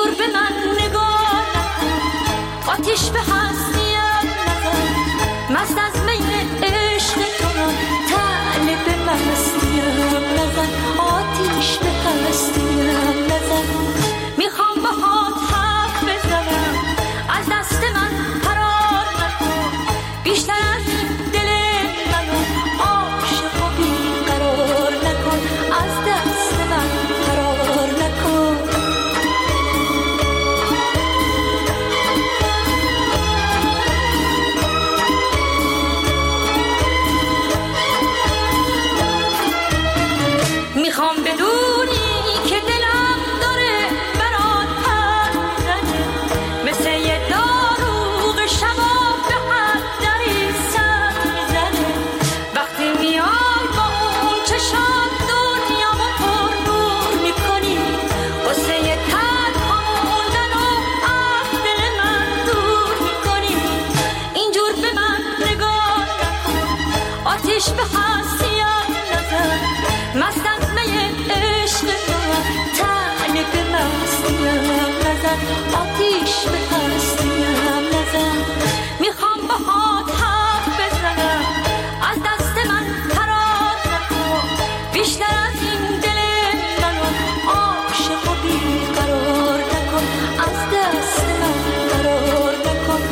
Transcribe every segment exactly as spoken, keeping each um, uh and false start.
اینجور به من نگاه نکن، آتیش به هستیم نزن، مست از می عشق تو طالب مستیم نزن، آتیش به هستیم نزن. میخوام باهات حرف بزنم، از دست من فرار نکن، بیشتر از دل منو عاشق و بیقرار نکن، از دست من فرار نکن. میخوام بدونی که دلم داره برات پر میزنه، مثل یه داروغ شباب به حد دری سر میزنه. وقتی میای با اون چشات دنیامو پر نور میکنی، واسه یه تنها موندن و از دل من دور میکنی. اینجور به من نگاه نکن، آتیش به هستیم نزن، مست از می عشق تو طالب مستیم نزن، آتیش به هستیم نزن. میخوام باهات حرف بزنم، از دست من فرار نکن، بیشتر از این دل منو عاشق و بیقرار نکن، از دست من فرار نکن.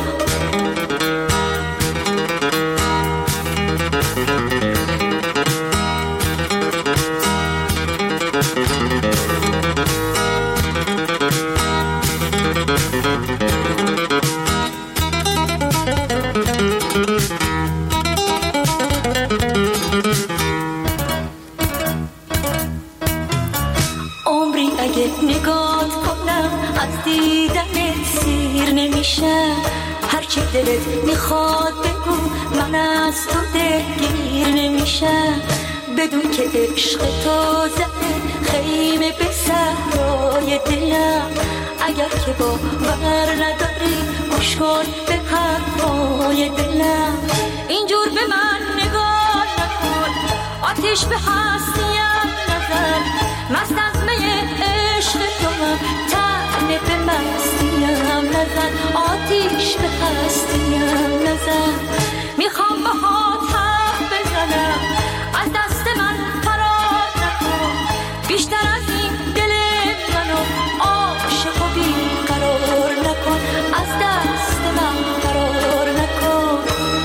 عمری اگه نگات کنم از دیدنت سیر نمیشم، هرچی دلت میخواد بگو من از تو دلگیر نمیشم. بدون که عشق تو زده خیمه به صحرای دلم، اگر که باور نداری گوش کن به حرفای دلم. اینجور به من نگاه نکن، آتیش به هستیم نزن، مست از می عشق تو طالب مستیم نزن، آتیش به هستیم نزن. میخوام باهات حرف بزنم، از دست من فرار نکن، بیشتر از این دل منو عاشق و بیقرار نکن، از دست من فرار نکن.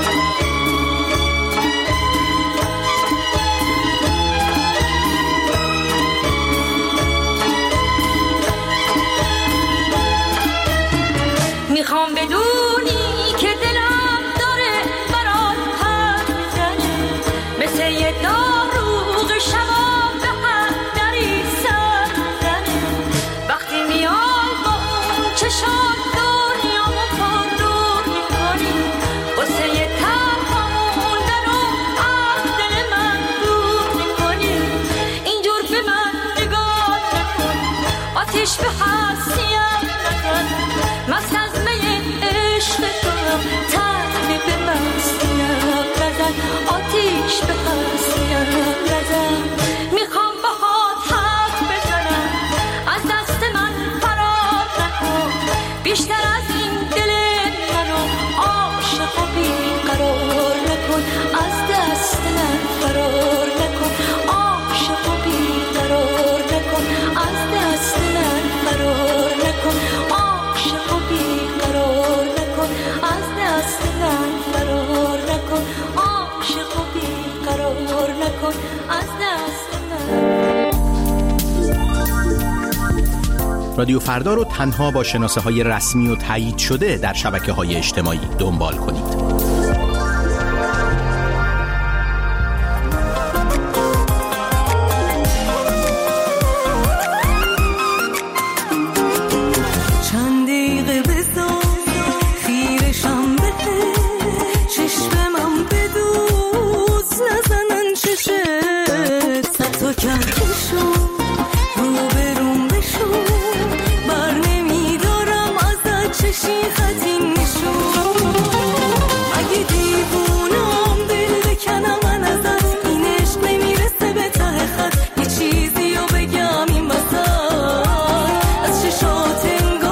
میخوام بدونی که دلم داره برات پر میزنه، مثل یه داروغ شباب به حد دری سر میزنه. وقتی میای با اون چشات دنیامو پر نور میکنی، واسه یه تنها موندن و از دل من دور میکنی. اینجور به من نگاه نکن، آتیش به هستیم نزن، مست از می عشق تو طالب مستیم نزن، آتیش به هستیم نزن. میخوام باهات حرف بزنم، از دست من فرار نکن، بیشتر از این دل منو عاشق و بیقرار نکن، از دست من فرار نکن، عاشق و بیقرار نکن، از دست من فرار نکن، عاشق و بیقرار نکن، از دست من فرار نکن، عاشق و بیقرار نکن، از دست من. رادیو فردا رو تنها با شناسه های رسمی و تایید شده در شبکه های اجتماعی دنبال کنید. چیزی رو بگم این وسط از چشات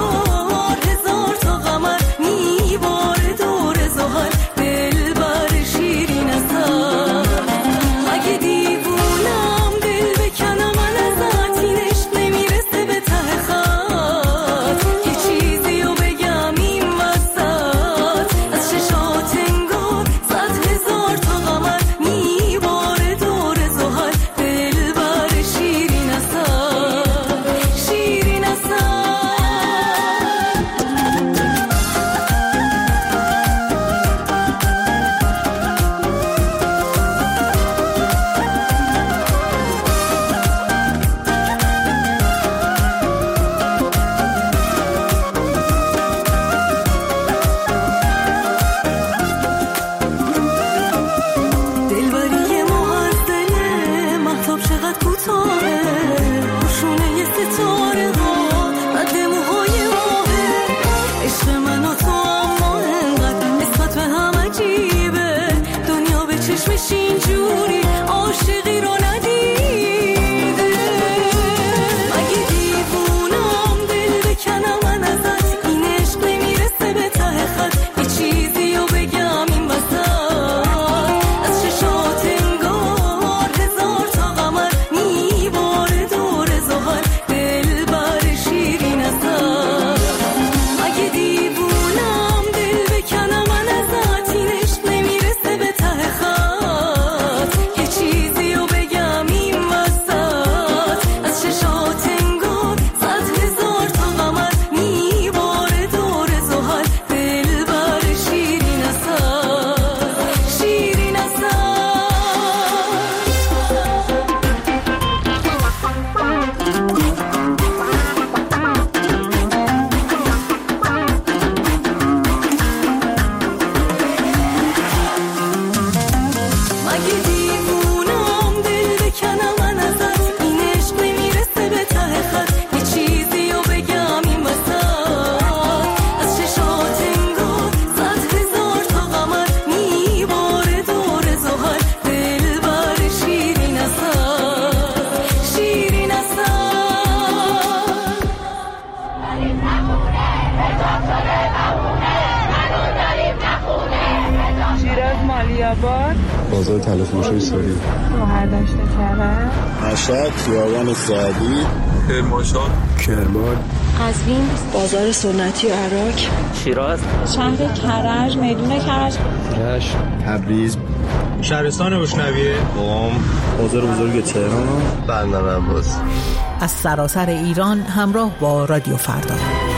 شیراز مالی‌آباد، بازار تلفروشی ساری، مهردشت کرد، مشهد خیابان سعدی، کرمانشاه، کرمان، قزوین، بازار سنتی عراق، شیراز، شهر کرج، میدون کرج، رشت، تبریز، شهرستان بشنویه، قم، بازار بزرگ تهران، بندر عباس. از سراسر ایران همراه با رادیو فردا.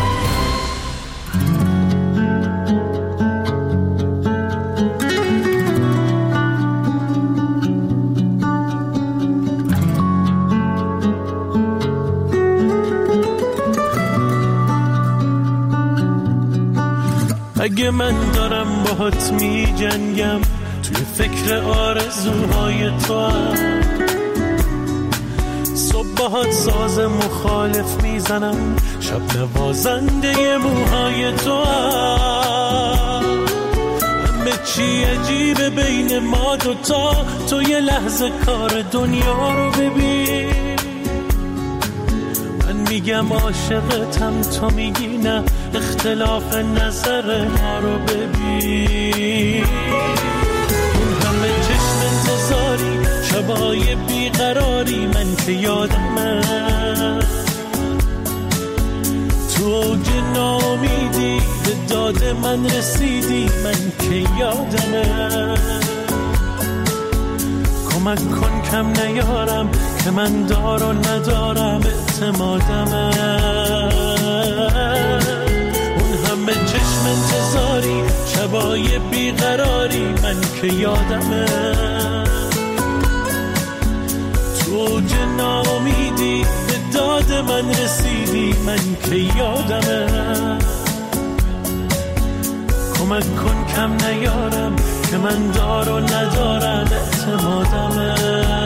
اگه من دارم باهات می جنگم، توی فکر آرزوهای تو هم، صبح باهات ساز مخالف میزنم، شب نوازنده موهای تو هم. همه چی عجیبه بین ما دوتا، تو یه لحظه کار دنیا رو ببین. من میگم عاشقتم، تو میگی نه، اختلاف نظر ما رو ببین. اون همه چشم انتظاری، شبای بیقراری، من که یادمه تو اوج ناامیدی به داد من رسیدی، من که یادمه. کمک کن کم نیارم که من دار و ندارم اعتمادمه. اون همه چشم انتظاری، شبای بیقراری، من که یادمه تو اوج ناامیدی به داد من رسیدی، من که یادمه. کمک کن کم نیارم که من دار و ندارم اعتمادمه.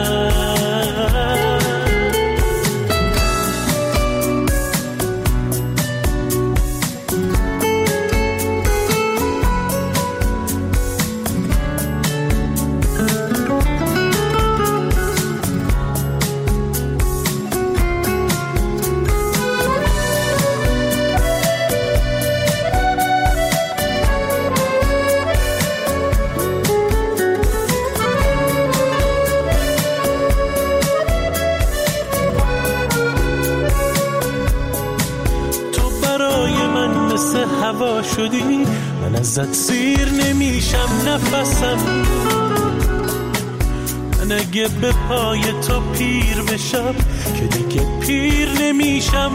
هوا شدی، من ازت سیر نمیشم نفسم. من اگه به پای تو پیر بشم، که دیگه پیر نمیشم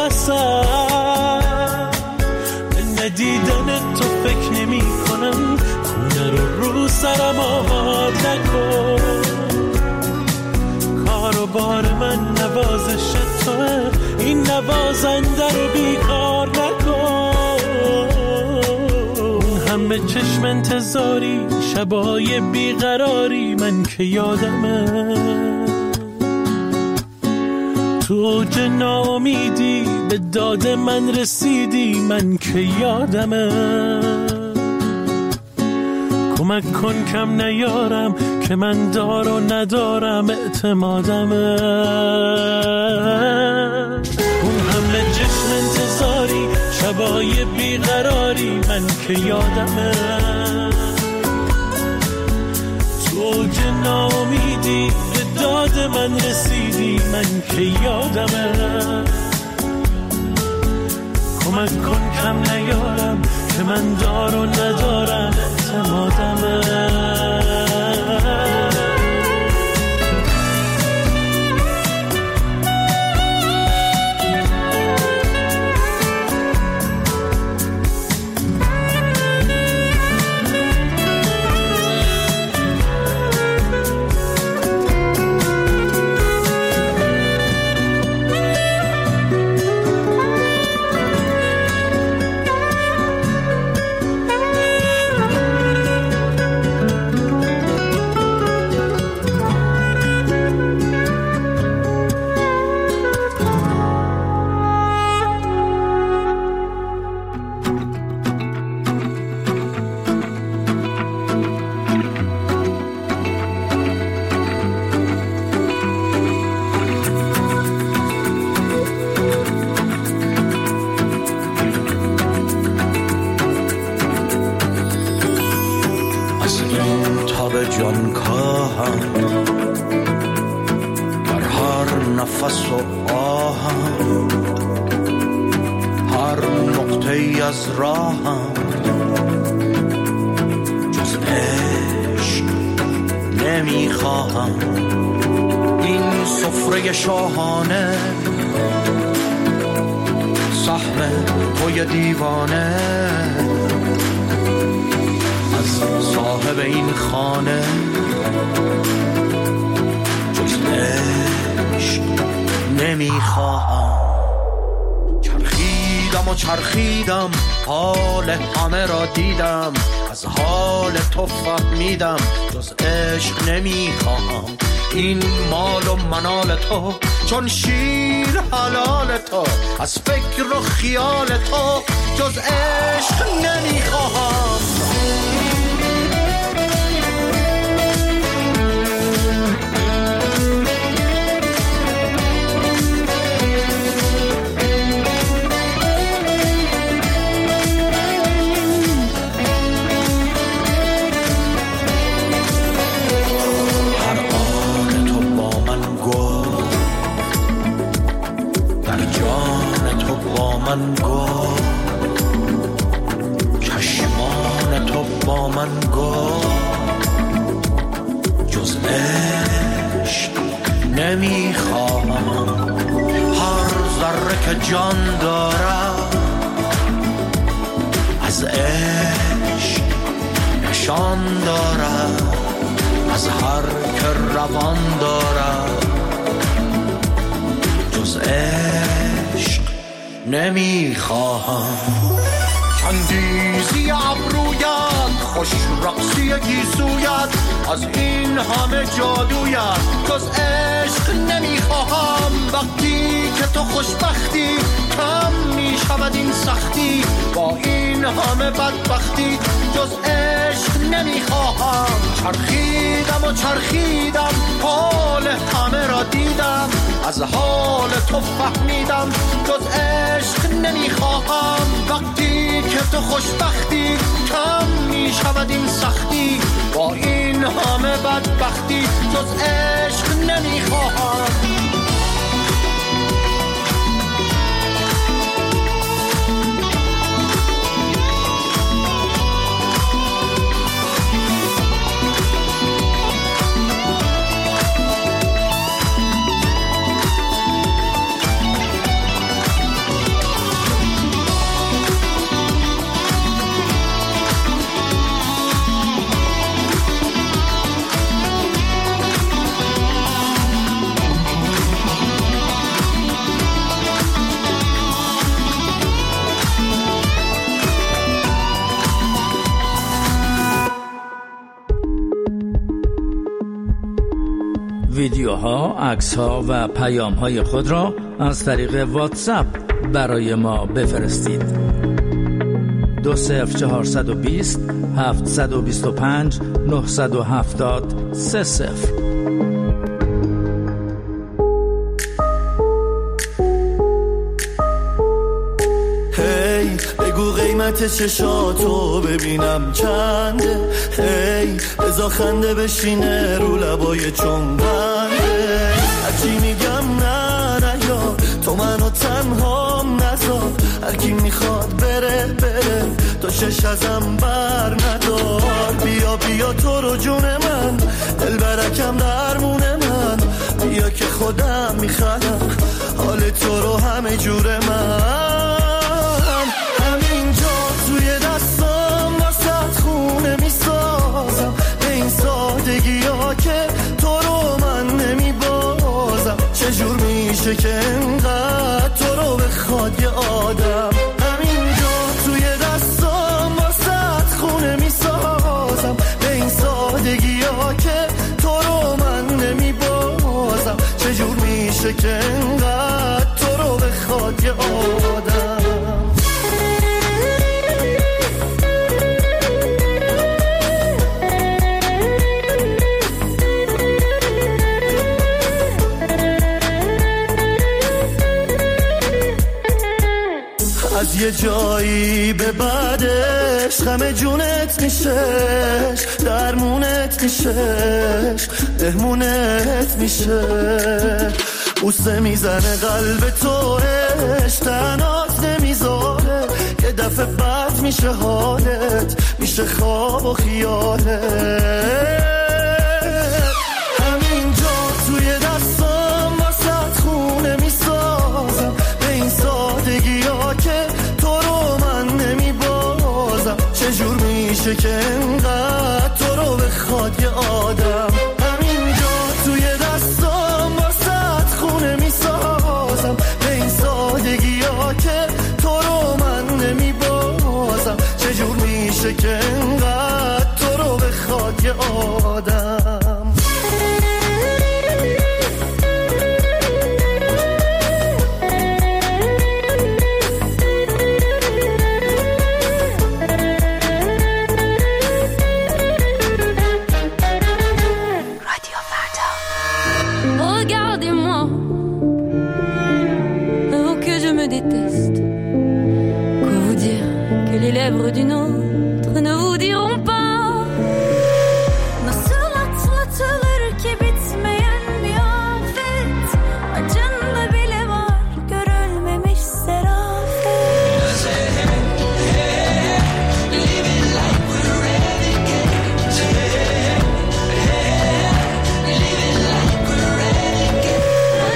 نفسم. به ندیدن تو فکر نمی کنم، خونه رو رو سرم آباد نکن. کار و بار من نوازش توه، این نوازنده رو بیکار نکن. همه چشم انتظاری، شبای بیقراری، من که یادمه تو اوج ناامیدی به داد من رسیدی، من که یادمه. کمک کن کم نیارم که من دار و ندارم اعتمادمه. اون همه چشم انتظاری، شبای بیقراری، من که یادمه تو اوج ناامیدی به داد من رسیدی، من که یادمه. کمک کن کم نیارم که من دار و ندارم اعتمادمه. راهم، در هر نفس و آهم، هر نقطه‌ای از راهم، جز عشق نمیخواهم. این سفره شاهانه سهم توی دیوانه، از صاحب این خانه جز عشق نمیخواهم. چرخیدم و چرخیدم، حال همه را دیدم، از حال تو فهمیدم جز عشق نمیخواهم. این مال و منال تو چون شیر حلال تو، از فکر و خیال تو جز عشق نمیخواهم. من گفت چشمان تو با من گفت جز عشق نمیخواهم. هر ذره که جان دارد از عشق نشان دارد، از هر که روان دارد جز عشق نمیخواهم. چندیزی ابرویت، خوش رقصی گیسویت، از این همه جادویت جز عشق نمیخواهم. وقتی که تو خوشبختی کم میشود این سختی، با این همه بدبختی جز عشق نمیخواهم. چرخیدم و چرخیدم، حال همه را دیدم، از حال تو فهمیدم جز عشق نمیخواهم. وقتی که تو خوشبختی کم میشود این سختی، با این همه بدبختی جز عشق نمیخواهم. ویدیوها، عکس‌ها و پیام‌های خود را از طریق واتساپ برای ما بفرستید. دو صفر چهارصد و بیست هفتصد و بیست و پنج نهصد و هفتاد سه صفر. هی بگو قیمت چشاتو ببینم چنده، هی بزا خنده بشینه رو لبای چون بنده. هرچی میگم نه نه یا تو منو تنها نذار، هرکی میخواد بره بره تو شش ازم بر ندار. بیا بیا تو رو جون من، دل برکم درمون من، بیا که خودم میخوام حال تو رو همه جور من. همینجا توی دستم واسه خونه میسازم، به این سادگی ها که تو رو من نمیبازم. چجور میشه که انقدر تو رو بخواد یه آدم. همینجا توی دستم واسه خونه میسازم، به این سادگی ها که تو رو من نمیبازم. چجور میشه که انقدر تو رو بخواد یه آدم. از یه جایی به بعدش غم جونت میشش، درمونت میشش، مهمونت میشه. بوسه میزنه قلب تو، تنات نمیذاره، یه دفعه بد میشه حالت، میشه خواب و خیالت. همینجا توی دستام واسه خونه میسازم، به این سادگی ها که تو رو من نمیبازم. چجور میشه که انقدر تو رو بخواد یه آدم. همینجا توی دستام واسه خونه میسازم، به این سادگی ها که تو رو من نمیبازم. چجور میشه که انقدر تو رو بخواد یه آدم. Les lèvres d'une autre ne vous diront pas. Nasıl atlatılır ki bitmeyen bir afet, acında bile var görülmemiş serafet. Living like we're renegades. Living like we're renegades.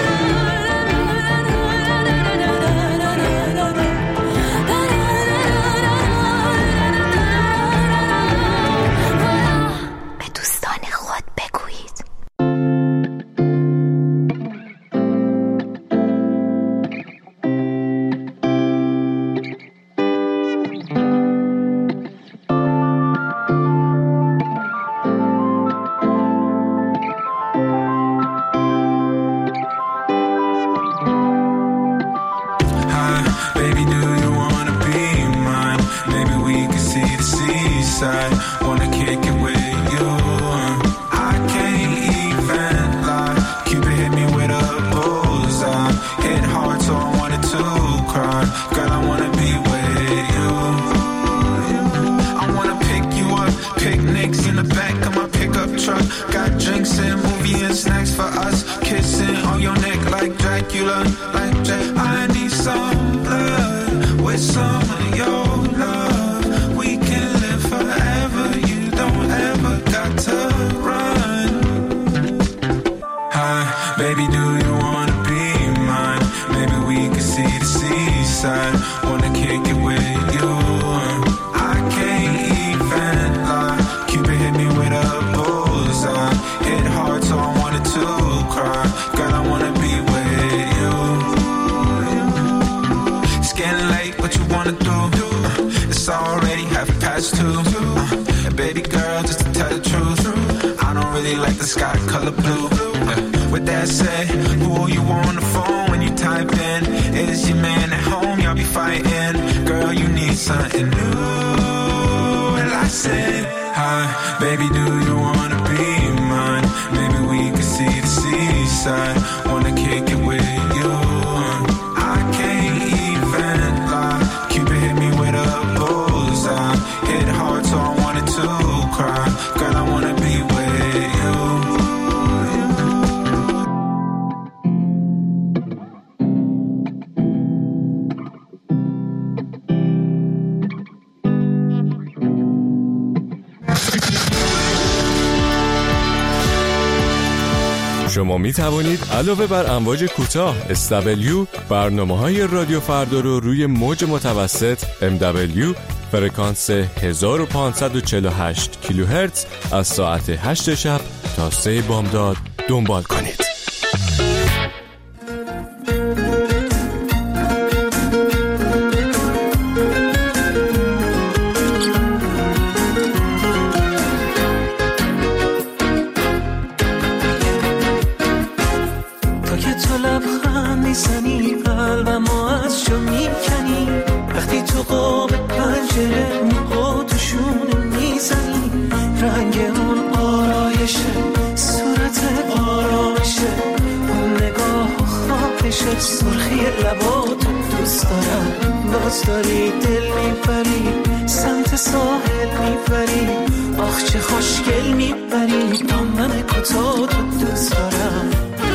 شما می توانید علاوه بر امواج کوتاه اس دبلیو برنامه‌های رادیو فردا رو روی موج متوسط ام دبلیو فرکانس هزار و پانصد و چهل و هشت کیلوهرتز از ساعت هشت شب تا سه بامداد دنبال کنید. رنگ اون آرایشه، صورت آرامشه، داری دل میبری سمت ساحل میبری آخ چه خوشگل میبری دامن کوتاه تو دوست دارم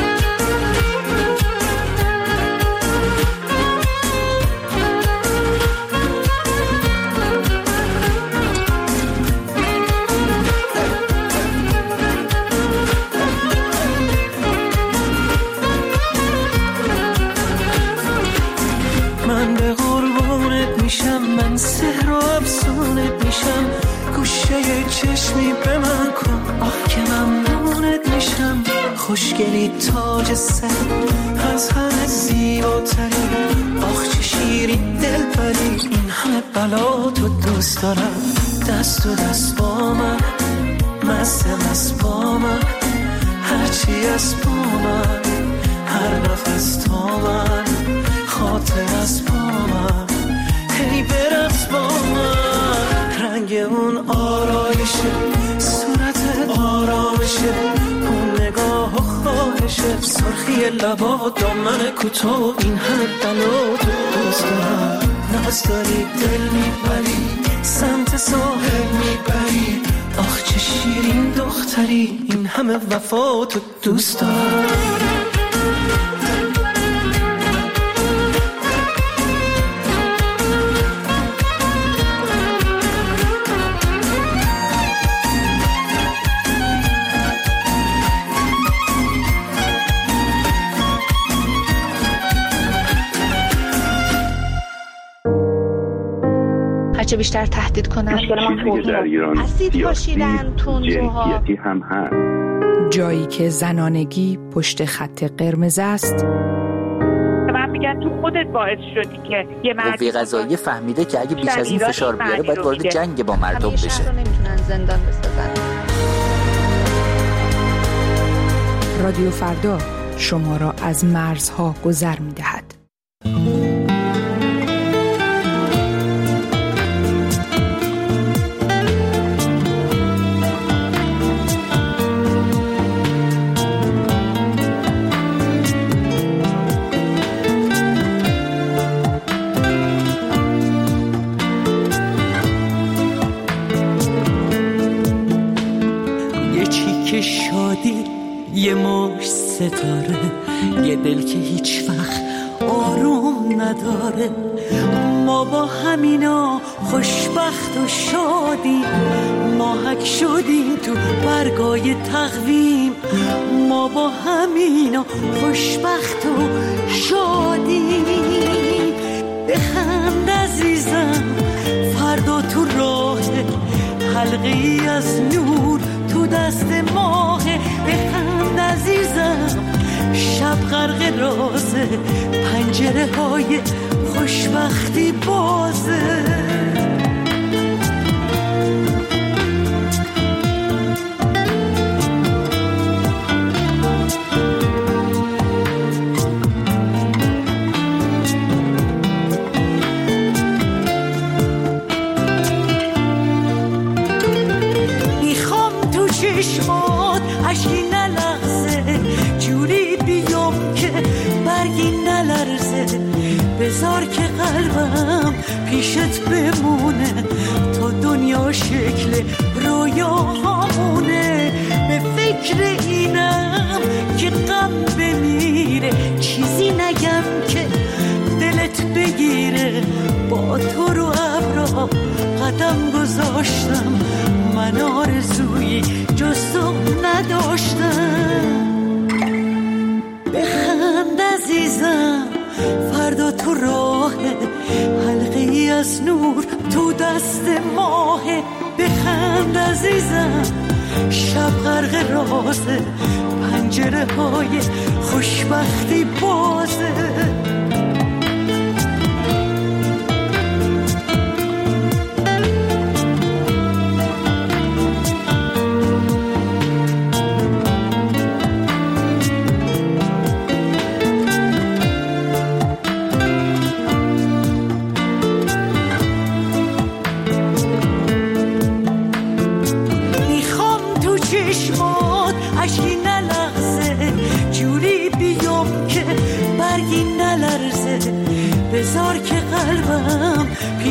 من به قربونت میشم من سحر و افسونت میشم گوشه چشمی به من کن آه که ممنونت میشم خوشگلی تاج سر از همه زیباتری آخ چه شیری دل بری این همه بلا تو دوست دارم دست و دست با من مست مست با من هرچی از با من هر نفس تا من خاطر از با من هی برقص با من رنگ اون آرایشه صورت آرامشه اون نگاه و خواهشه سرخی لبا دامن کوتاه این همه بلا تو دوست دارم ناز داری دل میبری سمت ساحل میبری آخ چه شیرین دختری این همه وفا تو دوست دارم هرچه بیشتر تهدید کنن چیزی در ایران اسید پاشیدن تندروها جنسیتی هم هست جایی که زنانگی پشت خط قرمز است من میگن تو خودت باعث شدی که یه مردی قوه قضاییه فهمیده که اگه بیش از این فشار بیاره باید وارد جنگ با مردم بشه همیشه رو نمیتونن زندان بسازن رادیو فردا شما را از مرزها گذر می‌دهد. شادی یه مش ستاره یه دل که هیچ وقت آروم نداره ما با همینا خوشبخت و شادی ماهک شدیم تو برگای تقویم ما با همینا خوشبخت و شادی بخند عزیزم فردا تو راه حلقی از نور تو دست ماه بخند عزیزم شب غرق رازه پنجره های خوشبختی بازه چشمات عشقی نلغزه جوری بیام که برگی نلرزه بذار که قلبم پیشت بمونه تا دنیا شکل رویاهامونه به فکر اینم که غم بمیره چیزی نگم که دلت بگیره با تو رو ابرا قدم گذاشتم من آرزویی جز تو نداشتم بخند عزیزم فردا تو راه حلقه‌ای از نور تو دست ماه بخند عزیزم شب غرق رازه پنجره های خوشبختی بازه عشقی نلغزه جوری بیام که برگی نلغزه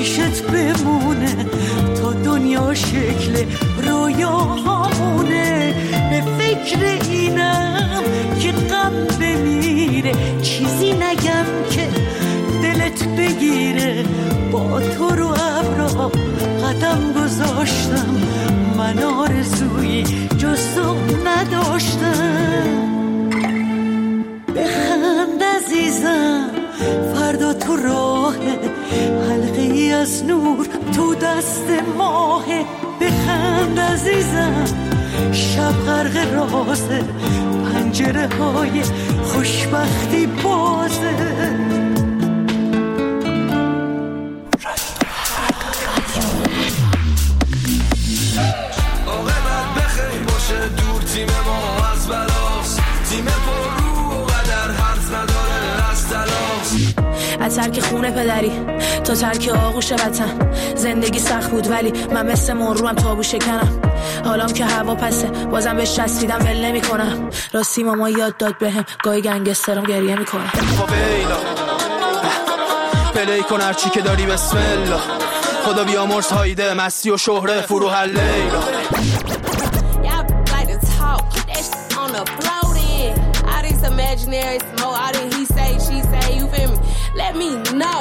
پیشت بمونه تا دنیا شکل رویاهامونه. به فکر اینم که غم بمیره چیزی نگم که دلت بگیره. با تو رو ابرا قدم گذاشتم، من آرزویی جز تو نداشتم. بخند عزیزم فردا تو راه، حلقه ای از نور تو دست ماه. بخند عزیزم شب غرق رازه، پنجره های خوشبختی بازه. تیم ما از بلاست، تیم پر رو و قدر حرف نداره از تلاست. از ترک خونه پدری تا ترک آغوش وطن، زندگی سخت بود ولی من مثل مروم تابو شکنم. حالام که هوا پسه بازم بهش چسبیدم ول نمی کنم. راستی ماما یاد داد بهم گاهی گنگسترم گریه می کنم. فاویلا پلی کن هرچی که داری بسم الله. خدا بیامرز هایده مستی و شهره فروح لیلا. Imaginary smoke, all that he say, she say, you feel me? Let me know.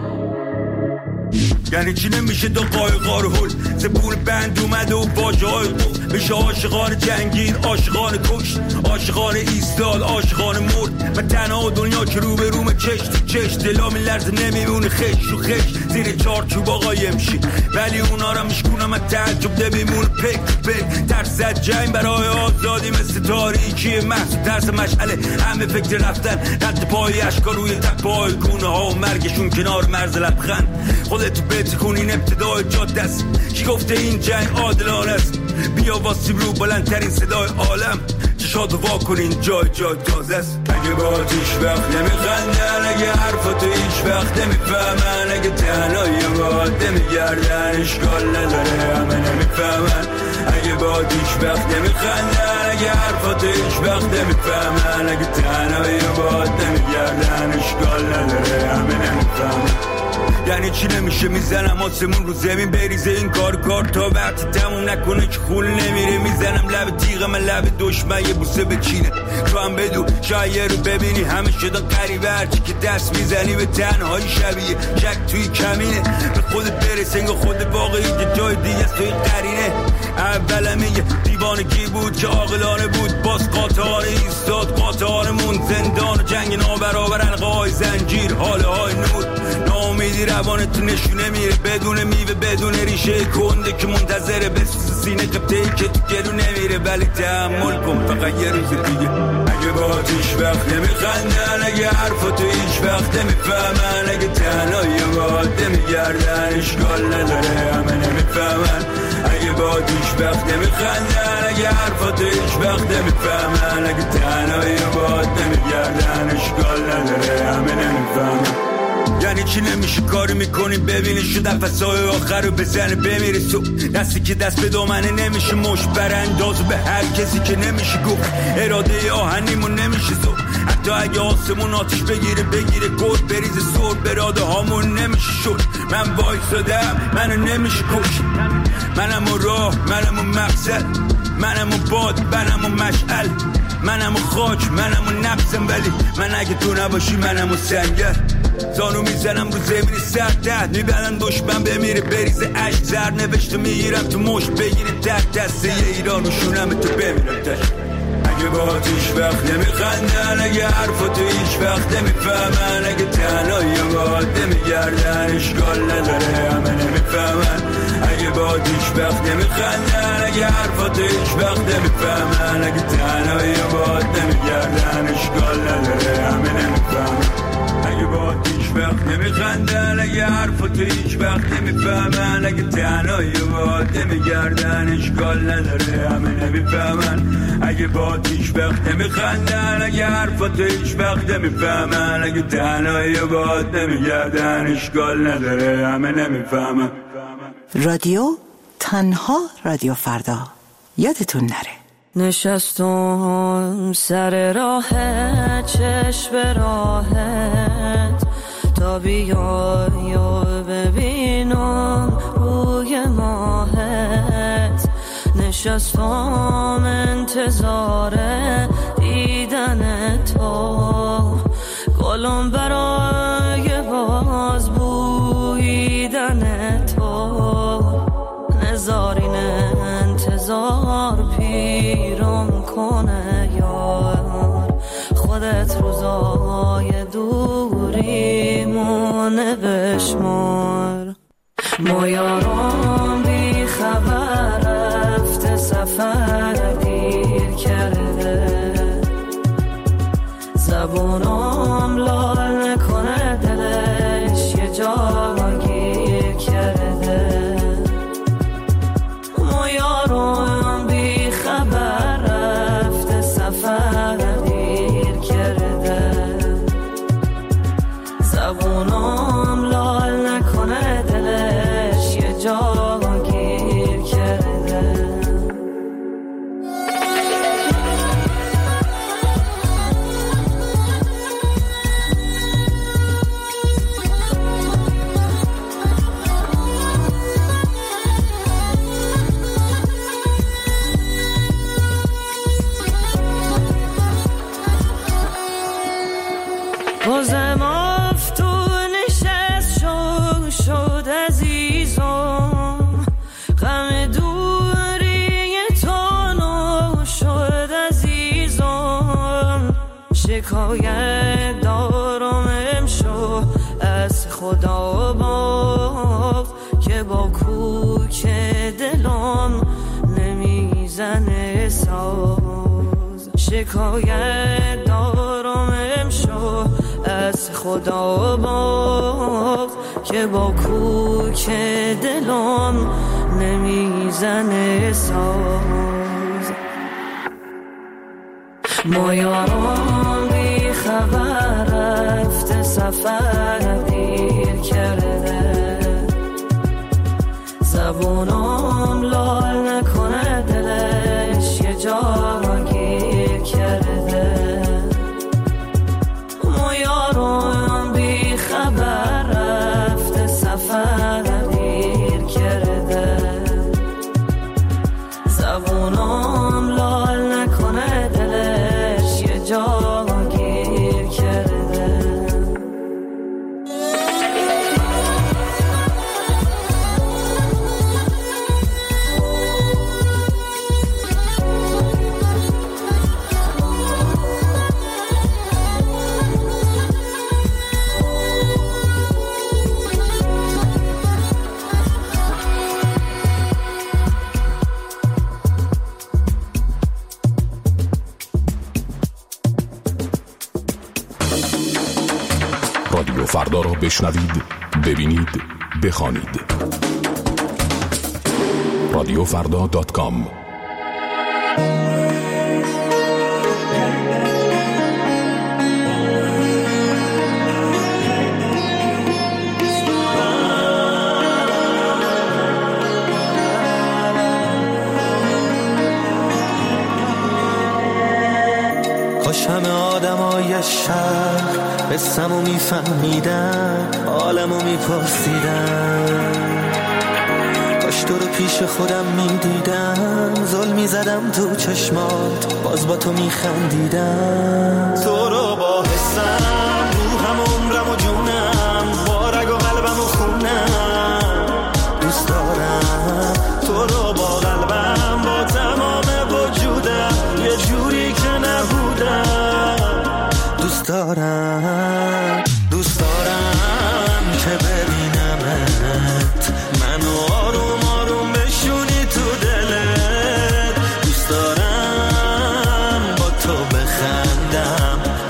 یعنی چی نمیشه دو قایقار هل زبون بند اومده و باجه های قل میشه عاشقان جنگین، عاشقان کشت، عاشقان ایستاد، عاشقان مرد. من تنها دنیا که رو به روم چشت تو چشت، دلا میلرزه نمیمونه خش رو خش زیر چار چوب آقا یمشی. ولی اونا را میشکونم من تعجب نمیمونه پک پک. ترس جنگ برای آزادی مثل تاریکی محصول ترس مشعله، همه فکر رفتن رد پای اشکا روی تک پای گونه ها و مرگشون کنار مرز لبخند. خودتو بتکن این ابتدای جاده است، کی گفته این جنگ عادلانه است؟ بیا واسیم رو بلندترین صدای عالم، چشاتو وا کنین جای جای تازه است. اگه با هیچ وقت نمیخندن، اگه حرفاتو هیچ وقت نمیفهمن، اگه تنهایی باید نمیگردن اشکال نداره همه نمیفهمن. اگه با هیچ وقت نمیخندن، اگه حرفاتو هیچ وقت نمیفهمن، اگه تنهایی باید نمیگردن اشکال نداره همه نمیفهمن. یعنی چی نمیشه میزنم آسمون رو زمین بریزه این کار کار تا وقتی تموم نکنه که خون نمیره. میزنم لب تیغ من لب دشمن یه بوسه بچینه. تو هم بدو شاید رو ببینی همه شدن قریبه، هرچی که دست میزنی به تنهایی شبیه شک توی کمینه. به خودت برس انگاه خود واقعی که جای دیگه است توی قرینه. اولم یه دیوانگی بود که عاقلانه بود، باز قاطعانه ایستاد قاطعانمون. زندان و جنگ نابرابر حلقه های زنجیر حاله های نور. ناامیدی روانت نشونه میره بدون میوه بدون ریشه کنده که منتظره بسوز سینه قبطه‌ای که تو گلو نمیره. ولی تحمل کن فقط یه روز دیگه. اگه با هیچ وقت نمیخندن، اگه حرفاتو هیچ وقت نمیفهمن، اگه تنهایی باید نمیگردن اشکال نداره همه نمیفهمن. اگه با هیچ وقت نمیخندن، اگه حرفاتو هیچ وقت نمیفهمن، اگه تنهایی باید نمیگردن اشکال نداره همه نمیفهمن. یعنی چی نمیشه کاری میکنی ببینی شو نفسای آخر رو بزنه بمیره سو. دستی که دست به دامنه نمیشه مش برانداز به هر کسی که نمیشه گفت اراده آهنیمون نمیشه زو. حتی اگه آسمون آتش بگیره بگیره گل بریزه سر براده هامون نمیشه شد. من وایسادم منو نمیشه کش، منم و راه منم و مقصد، منم و باد منم و مشعل، منم و خاک منم و نفسم. ولی من اگه تو نباشی منم و سنگر. زانو میزنم رو زمین سرده میبنم دشمن بمیره بریزه عشق زر نوشته میگیرم تو مشت بگیره تحت دسته یه ایران و شونم تو بمیرم تشت. اگه با هیچ وقت نمیخندن، اگه حرفاتو هیچ وقت نمیفهمن، اگه تنهایی باید نمیگردن اشکال نداره همه نمیفهمن. اگه با هیچ وقت نمیخندن، اگه حرفاتو هیچ وقت نمیفهمن، اگه تنهایی باید نمیگردن اشکال نداره همه نمیفهمن. اگه با هیچ وقت نمیخندن، اگه حرفاتو هیچ وقت نمیفهمن، اگه تنهایی باید نمیگردن اشکال نداره همه نمیفهمن. اگه با هیچ وقت نمیخندن، اگه حرفاتو هیچ وقت نمیفهمن، اگه تنهایی باید نمیگردن اشکال نداره همه نمیفهمن. رادیو تنها رادیو فردا یادتون نره. نشستم سر راه چشم راهت تا بیای و ببینم نشستم انتظار دیدن تو، گلم برای باز بویدن تو، نزارین انتظار پیرم کنه یار، خودت روزای دوریمونه بشمار. ما یارم بی خبر رفته سفر دیر کرده، زبونم لال نکنه دلش یه جا گیر کرده. ما یارم بی خبر رفته سفر دیر کرده، زبونم لال نکنه دلش یه جا گیر کرده. بازم افتون نشست شد شد عزیزم، غم دوری تو نو شد عزیزم، شکایت دارم امشو از خدا باغ که با کوک دلم نمیزنه ساز، شکایت دارم امشو از خدا باغ که با کوک دلم نمیزنه ساز. ما یارم بی خبر رفته سفر دیر کرده، زبونم لال نکنه دلش یه جا گیر کرده. ما یارم بی خبر رفته سفر دیر کرده، زبونم لال نکنه دلش یه جا گیر کرده. رادیو فردا را بشنوید، ببینید، بخوانید. رادیو فردا دات کام. کاش همه آدمای شهر قصه‌مو میفهمیدن، عالمو میپرسیدن، کاش تو رو پیش خودم میدیدم، ظلم میزدم تو چشمات باز با تو میخندیدم. تو رو با حسم روحم عمرم و جونم، با رگ و قلبم و خونم دوست دارم، تو رو با قلبم با تمام وجودم، یه جوری که نبودم دوست دارم، دوست دارم که ببینمت، منو آروم آروم بشونی تو دلت، دوست دارم با تو بخندم،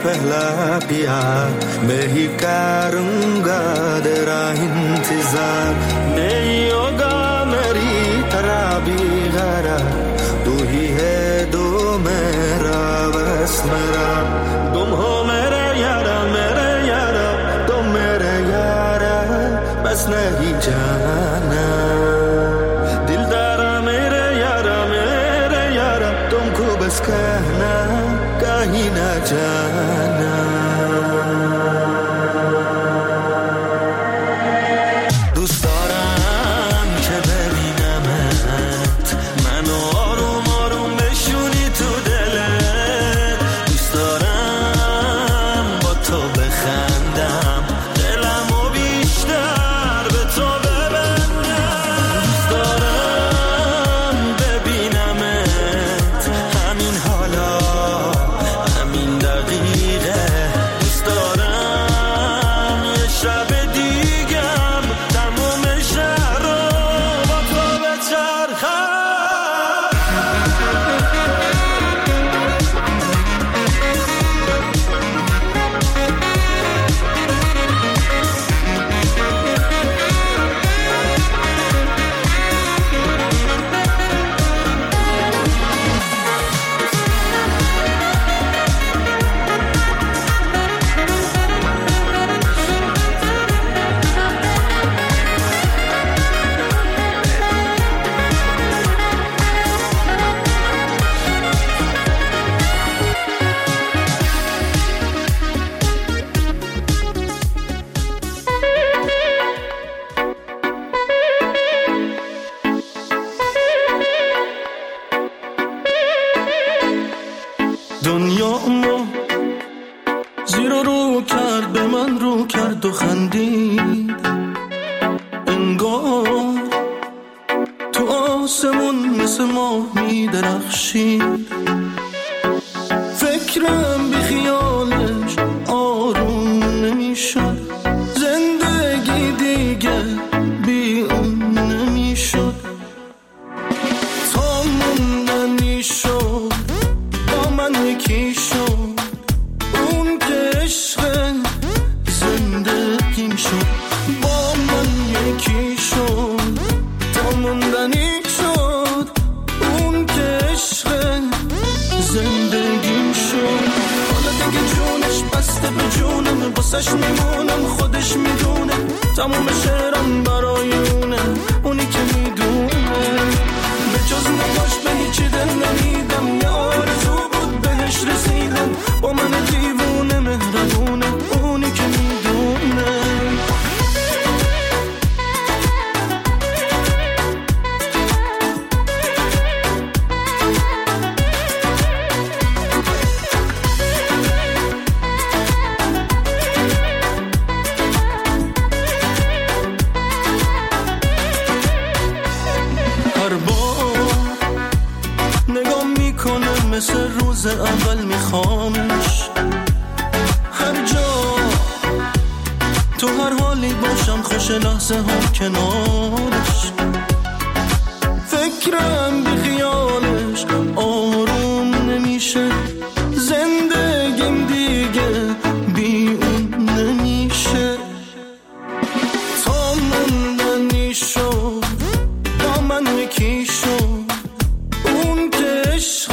पहला प्यार मैं ही करूंगा तेरा इंतजार नहीं होगा मेरी तरह भी गरा तू ही है दो मेरा बस मेरा तुम हो मेरे यारा मेरे यारा तुम मेरे यारा बस नहीं जाना दिलदारा मेरे यारा मेरे यारा तुमको बस कहना कहीं ना जाना دوست دارم که ببینمت منو آروم آروم بشونی تو دلت دوست دارم با تو بخندم دلمو بیشتر به تو ببندم دوست دارم ببینمت همین حالا همین دقیقه دوست دارم یه شب دیگم تموم شهر رو با تو بچرخم دنیا ما زیر و رو کرد به من رو کرد و خندید انگار تو آسمون مثل ماه می درخشید فکرم بی خیالش آروم نمیشد زندگی دیگه بی اون نمیشد تا موندنی شد با من یکی شد اون که عشق زندگیم شد با من یکی شد تا موندنی شد اون که عشق زندگیم شد حالا دیگه جونش بسته به جونم باسش میمونم خودش میدونه تموم شعرم برای اونه اونی که میدونه به جز نگاش به هیچی دل نمیدم یه آرزو بود بهش رسیدم با من دیوونه مهربونه اونی که میدونه هر بار نگاه میکنه مثل روز اول میخوامش هر جا تو هر حالی باشم خوش لحظه ها کنارش فکرم بی خیالش آروم نمیشه زندگیم دیگه بی اون نمیشه تا موندنی شد با من یکی شد اون که عشق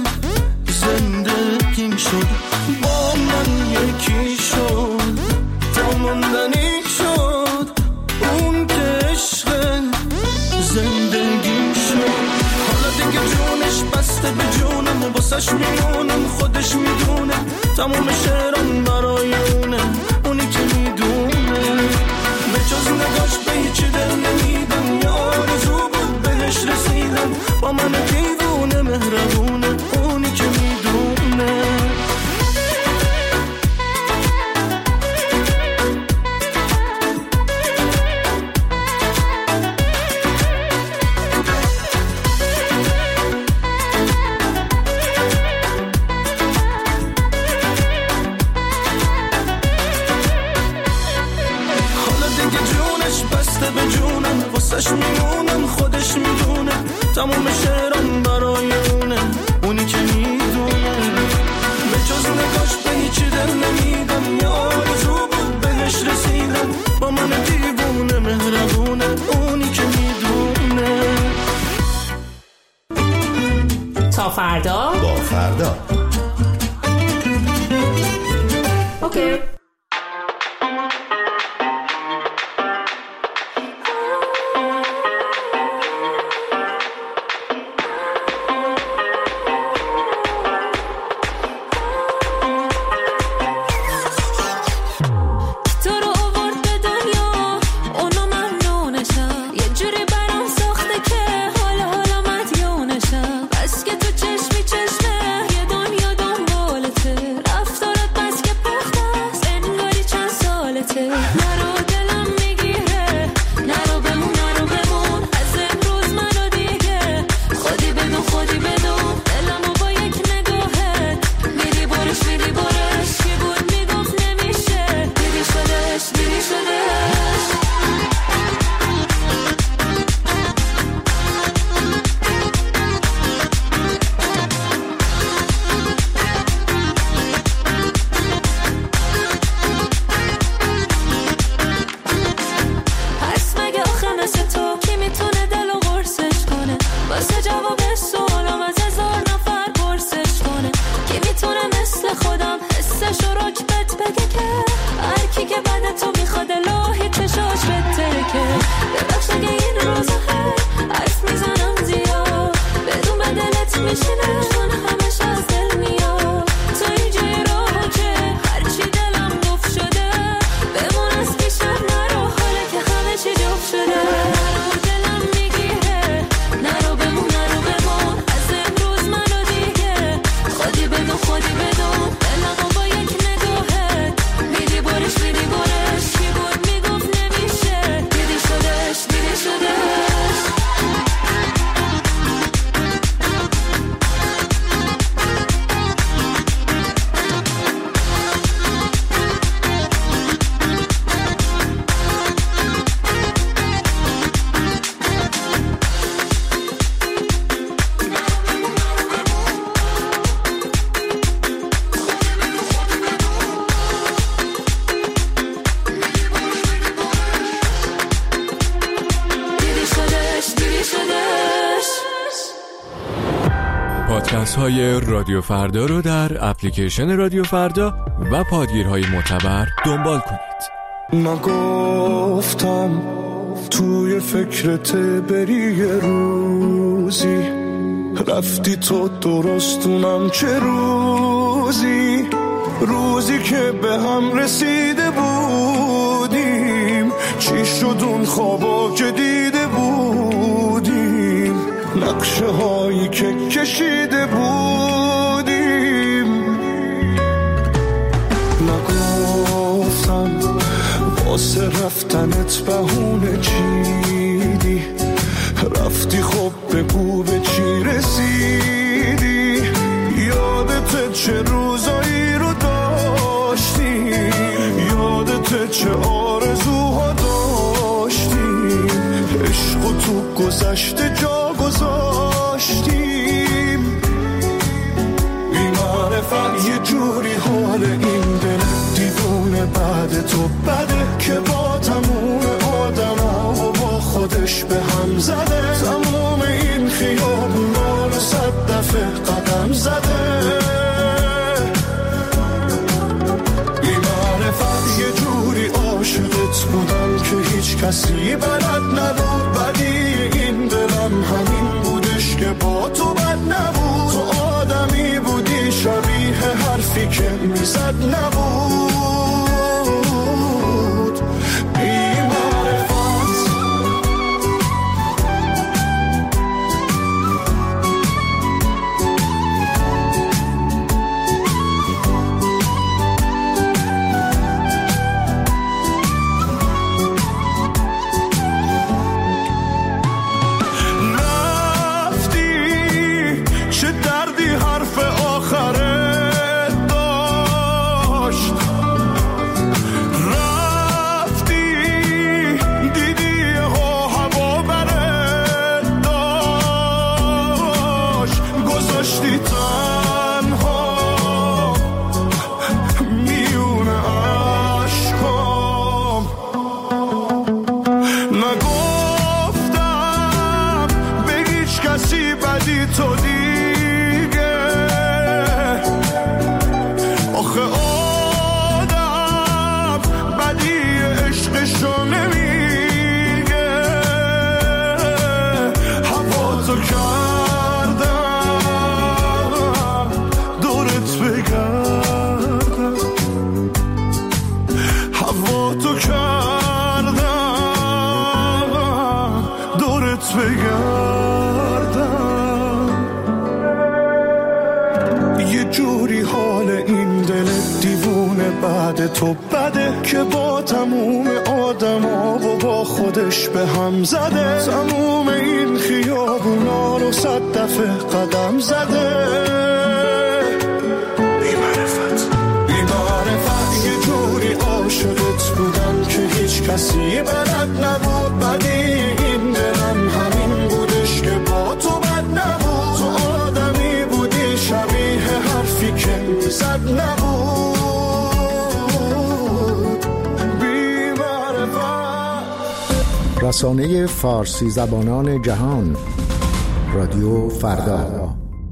زندگیم شد با من یکی شد تا موندنی شد اون که عشق زندگیم شد حالا دیگه جونش بسته به جونم و باسش میمونم خودش میدونه تموم شعرم برای اونه اونی که میدونه به جز نگاش به هیچی دل نمیدم یه آرزو بود بهش رسیدم با من دیوونه مهربونه اونی که میدونه واسش میمونم خودش میدونه تموم شعرم برای اونه اونی که میدونه به جز نگاش به هیچ هیچی دل نمیدم، یه آرزو بود بهش رسیدم، با من دیوونه مهربونه اونی که میدونه. تا فردا با فردا اوکی. پادکست های رادیو فردا رو در اپلیکیشن رادیو فردا و پادگیرهای معتبر دنبال کنید. نگفتم توی فکرت بری یه روزی، رفتی تو درستونم چه روزی، روزی که به هم رسیده بودیم، چی شد اون خوابا که دیده بودیم، نقشه هایی که کشیده بودیم. نگفتم واسه رفتنت بهونه چیدی، رفتی خب بگو به چی رسیدی، یادت چه روزایی رو داشتی، یادت چه آرزوها داشتیم، عشق و تو گذشته جا گذاشتیم. بی معرفت یه جوری حال این دل دیوونه بعد تو بده، که با تموم آدم ها و با خودش به هم زده، تموم این خیابونا رو صد دفعه قدم زده. بی معرفت یه جوری عاشقت بودم که هیچ کسی بلد نبود، ولی این دلم همین بودش که با تو بد نبود، تو آدمی بودی شبیه حرفی که میزد نبود. بی معرفت کردم دورت بگردم، هوا تو کردم دورت بگردم. یه جوری حال این دل دیوونه بعد تو بده که با تموم آدم ها و با خودش به هم زده، تموم این خیابونا رو صد دفعه قدم زده. بی‌معرفت بی‌معرفت یه جوری عاشقت بودم که هیچ کسی بلد نبود، بدی این دلم همین بودش که با تو بد نبود، تو آدمی بودی شبیه حرفی که زد نبود. رسانه فارسی زبانان جهان، رادیو فردا.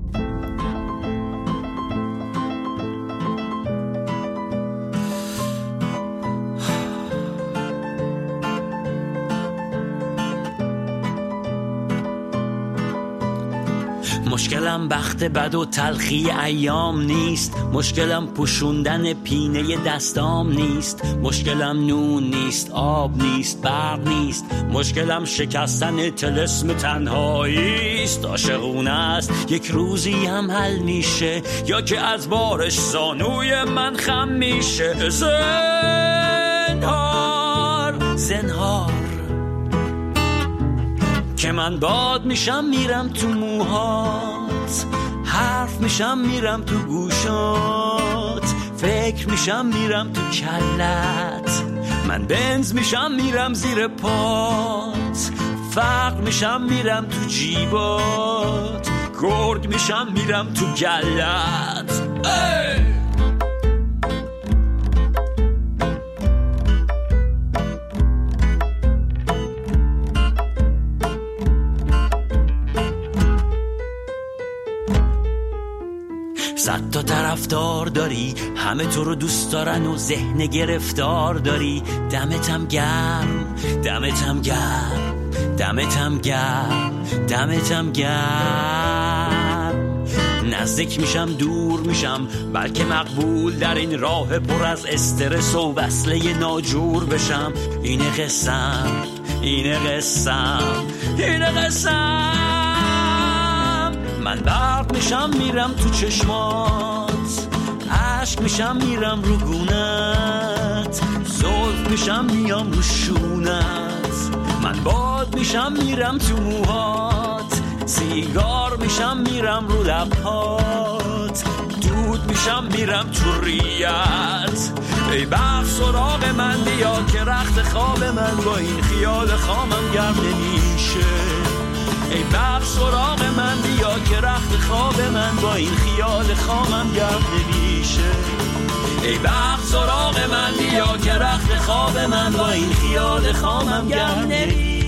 مشکلم بخت بد و تلخی ایام نیست، مشکلم پوشوندن پینه دستام نیست، مشکلم نون نیست، آب نیست، برق نیست، مشکلم شکستن طلسم تنهاییست. عاشقونه است یک روزی هم حل میشه، یا که از بارش زانوی من خم میشه. زنهار زنهار که من باد میشم میرم تو موهات، حرف میشم میرم تو گوشات، فکر میشم میرم تو کلت، من بنز میشم میرم زیر پات، فقر میشم میرم تو جیبات، گرگ میشم میرم تو گلت. ای! صد تا طرفدار داری، همه تو رو دوست دارن و ذهن گرفتار داری. دمتم گرم دمتم گرم دمتم گرم دمتم گرم. نزدیک میشم دور میشم، بلکه مقبول در این راه پر از استرس و وصله ناجور بشم. اینه قسم اینه قسم اینه قسم. من برق میشم میرم تو چشمات، عشق میشم میرم رو گونت، زلف میشم میام رو شونت، من باد میشم میرم تو موهات، سیگار میشم میرم رو لبهات، دود میشم میرم تو ریت. ای بخت سراغ من بیا که رخت خواب من با این خیال خامم گرم نمیشه. ای بخت سراغ من بیا که رخت خواب من با این خیال خامم گرم نمیشه. ای بخت سراغ من بیا که رخت خواب من با این خیال خامم گرم نمیشه.